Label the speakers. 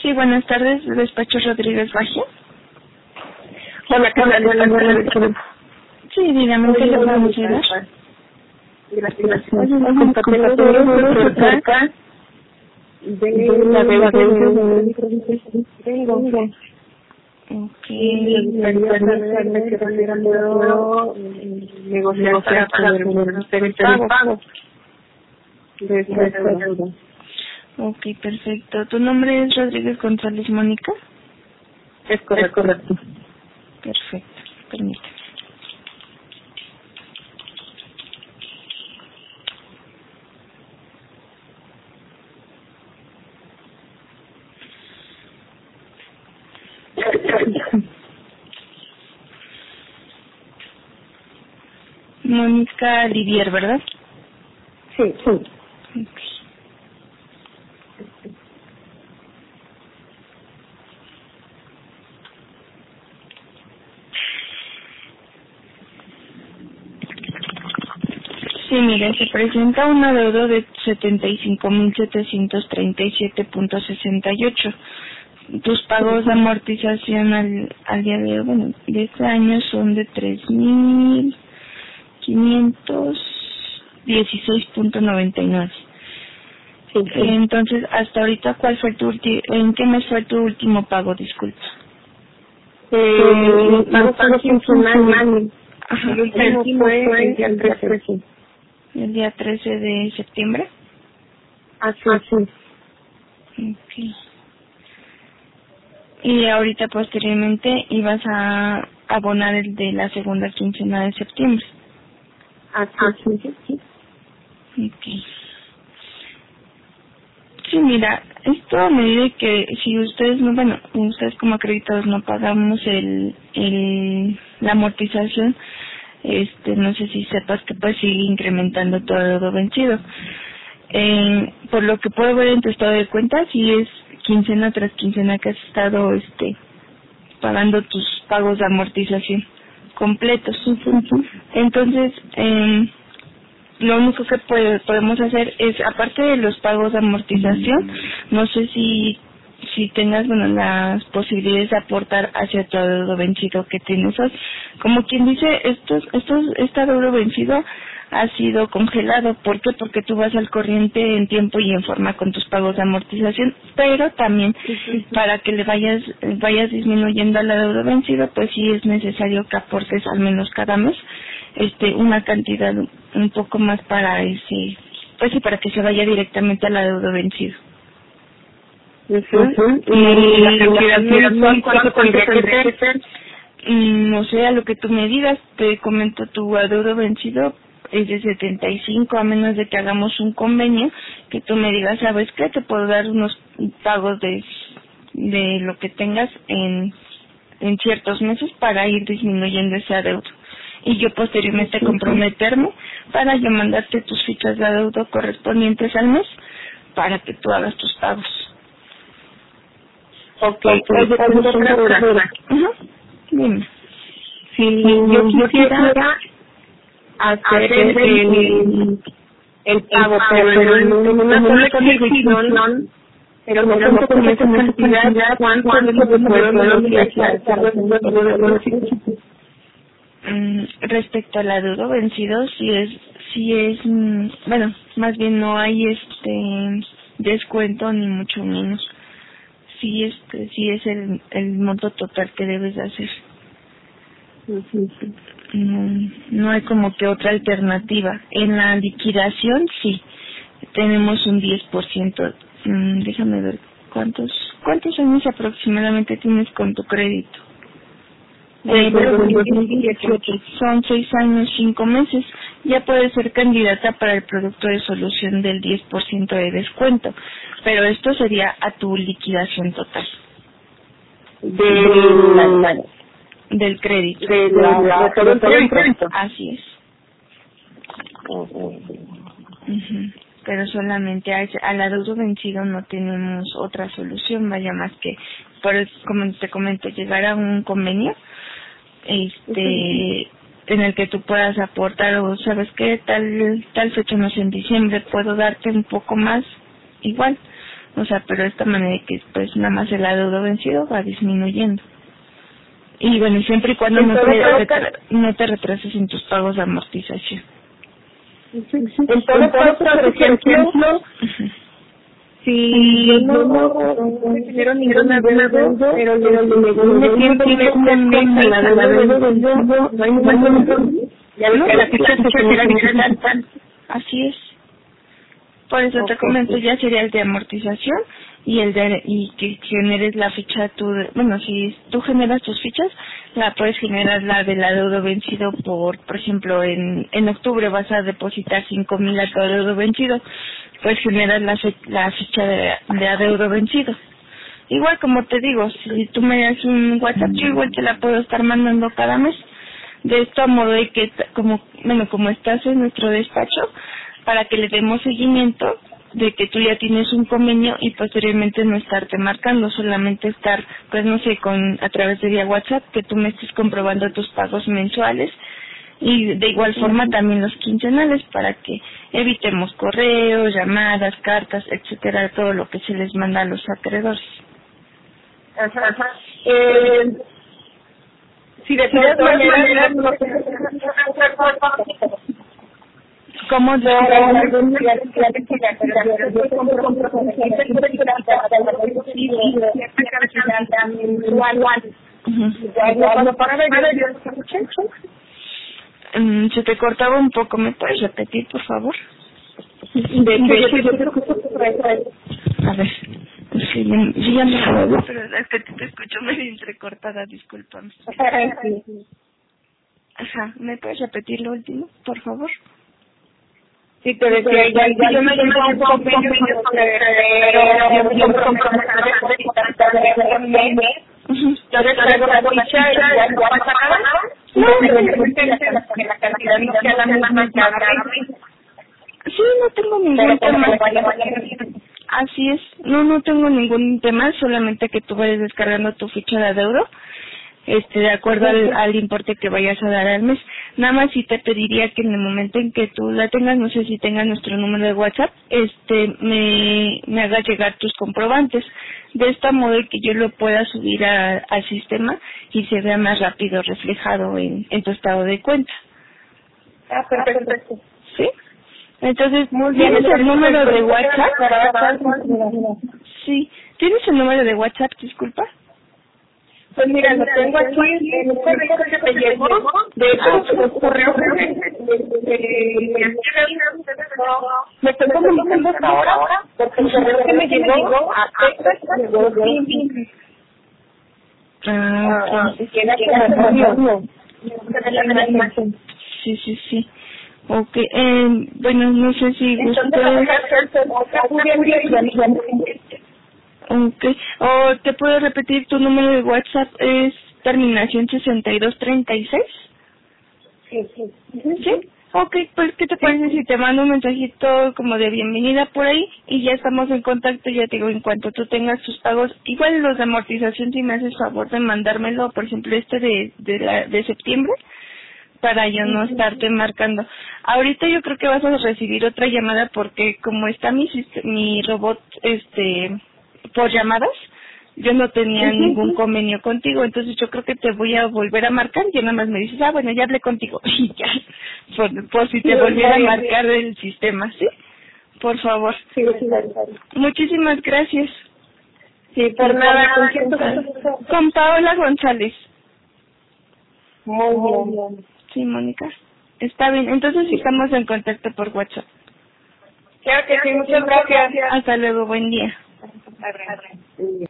Speaker 1: Sí, buenas tardes, despacho Rodríguez Bajío.
Speaker 2: Hola, buenas tardes.
Speaker 1: Sí, dígame, ¿qué le podemos ayudar?
Speaker 2: Gracias. Tengo cerca de la deuda de tengo.
Speaker 1: Ok.
Speaker 2: Y me gustaría saber de qué manera puedo negociar para poder hacer el pago de esta deuda.
Speaker 1: Ok, perfecto. ¿Tu nombre es Rodríguez González Mónica?
Speaker 2: Es correcto.
Speaker 1: Perfecto, permítame. Mónica Livier, ¿verdad?
Speaker 2: Sí.
Speaker 1: Ok. Sí, mire, se presenta un adeudo de 75,737.68. Tus pagos de amortización al día de hoy, bueno, de este año son de 3,516.99.
Speaker 2: Sí.
Speaker 1: Entonces, hasta ahorita, ¿en qué mes fue tu último pago? Disculpa.
Speaker 2: Pago funcional.
Speaker 1: Ajá.
Speaker 2: El último fue el día 13.
Speaker 1: El día 13 de septiembre.
Speaker 2: Así.
Speaker 1: Ok. Y ahorita posteriormente ibas a abonar el de la segunda quincena de septiembre.
Speaker 2: Así.
Speaker 1: Ok. Sí, mira, esto a medida que si ustedes no, bueno, ustedes como acreditados no pagamos la amortización, no sé si sepas que pues sigue incrementando todo lo vencido. Por lo que puedo ver en tu estado de cuenta, si es quincena tras quincena que has estado pagando tus pagos de amortización completos. Entonces, lo único que podemos hacer es, aparte de los pagos de amortización, no sé si tengas, bueno, las posibilidades de aportar hacia tu adeudo vencido que tienes hoy. Como quien dice, este adeudo vencido ha sido congelado. ¿Por qué? Porque tú vas al corriente en tiempo y en forma con tus pagos de amortización, pero también para que le vayas disminuyendo al adeudo vencido, pues sí es necesario que aportes al menos cada mes una cantidad un poco más para pues sí, para que se vaya directamente al adeudo vencido.
Speaker 2: Y la cantidad mensual, ¿cuánto tendría que ser?
Speaker 1: No sé, a lo que tú me digas, te comento, tu adeudo vencido es de 75, a menos de que hagamos un convenio, que tú me digas, ¿sabes qué? Te puedo dar unos pagos de lo que tengas en ciertos meses para ir disminuyendo ese adeudo. Y yo posteriormente comprometerme para yo mandarte tus fichas de adeudo correspondientes al mes para que tú hagas tus pagos.
Speaker 2: Ok, oye, tengo otra duda.
Speaker 1: Dime.
Speaker 2: Si yo quisiera hacer el pago, pero en una sola ejecución, pero no cuento con esa cantidad, ¿cuánto puedo negociar?
Speaker 1: Respecto al adeudo vencido, bueno, más bien no hay descuento ni mucho menos. Sí es el monto total que debes de hacer. No hay como que otra alternativa. En la liquidación sí, tenemos un 10%. Déjame ver cuántos años aproximadamente tienes con tu crédito. Son 6 años, 5 meses. Ya puedes ser candidata para el producto de solución del 10% de descuento, pero esto sería a tu liquidación total. Del crédito.
Speaker 2: De todo el crédito.
Speaker 1: Así es. Pero solamente al adeudo vencido no tenemos otra solución, vaya más que, como te comento, llegar a un convenio en el que tú puedas aportar, o sabes que tal fecha no es en diciembre, puedo darte un poco más, igual, O sea, pero de esta manera de que pues nada más el adeudo vencido va disminuyendo. Y bueno, siempre y cuando no te retrases en tus pagos de amortización.
Speaker 2: En todo caso, por ejemplo, si yo no genero ninguna deuda, pero le tiempo que la deuda vencido, no hay ningún problema. Ya ves que la ficha se genera digital.
Speaker 1: Así es. Por eso te comento, ya sería el de amortización y que generes la ficha tú. Bueno, si tú generas tus fichas, la puedes generar la del adeudo vencido por ejemplo, en octubre vas a depositar 5,000 a tu adeudo vencido, pues generas la ficha de adeudo vencido. Igual como te digo, si tú me das un WhatsApp, yo igual te la puedo estar mandando cada mes. De esto a modo de que, como estás en nuestro despacho, para que le demos seguimiento de que tú ya tienes un convenio y posteriormente no estarte marcando, solamente estar, pues no sé, a través de vía WhatsApp, que tú me estés comprobando tus pagos mensuales y de igual forma también los quincenales para que evitemos correos, llamadas, cartas, etcétera, todo lo que se les manda a los acreedores.
Speaker 2: Ajá. Si de todas maneras no
Speaker 1: ¿Cómo yo se te cortaba un poco, ¿me puedes repetir, por favor? A ver, sí, ya me acuerdo, pero es que te escucho medio entrecortada, discúlpame. Ajá, ¿me puedes repetir lo último, por favor?
Speaker 2: Sí, te decía, ya yo me llevo un convenio con el yo descargo la ficha y ya pasa nada. No, la cantidad no sea la misma que ahora.
Speaker 1: Sí, no tengo ningún tema. Así es, no tengo ningún tema, solamente que tú vayas descargando tu ficha de adeudo, de acuerdo al importe que vayas a dar al mes. Nada más sí te pediría que en el momento en que tú la tengas, no sé si tengas nuestro número de WhatsApp, me hagas llegar tus comprobantes. De esta modo que yo lo pueda subir al sistema y se vea más rápido reflejado en tu estado de cuenta.
Speaker 2: Ah, perfecto.
Speaker 1: ¿Sí? Entonces, ¿tienes el número de WhatsApp? Sí. ¿Tienes el número de WhatsApp, disculpa?
Speaker 2: Pues mira, lo tengo aquí en un correo que te llegó, de hecho, los correos me estoy comunicando hasta ahora, porque el correo que me llegó a Texas llegó sin
Speaker 1: Sí. Ok, bueno, no sé si Okay. O te puedo repetir tu número de WhatsApp, es terminación 6236.
Speaker 2: Sí.
Speaker 1: ¿Sí? Ok, pues ¿qué te parece si te mando un mensajito como de bienvenida por ahí y ya estamos en contacto? Ya te digo, en cuanto tú tengas tus pagos, igual los de amortización, si me haces favor de mandármelo, por ejemplo de septiembre, para yo no estarte marcando. Ahorita yo creo que vas a recibir otra llamada porque como está mi robot por llamadas, yo no tenía ningún convenio contigo, entonces yo creo que te voy a volver a marcar y nada más me dices, bueno, ya hablé contigo, y ya, por si te volviera a marcar el sistema, ¿sí? Por favor.
Speaker 2: Sí.
Speaker 1: Muchísimas gracias.
Speaker 2: Sí, por nada.
Speaker 1: Con Paola González.
Speaker 2: Muy bien.
Speaker 1: Sí, Mónica. Está bien, entonces estamos en contacto por WhatsApp.
Speaker 2: Claro que sí, muchas gracias.
Speaker 1: Hasta luego, buen día.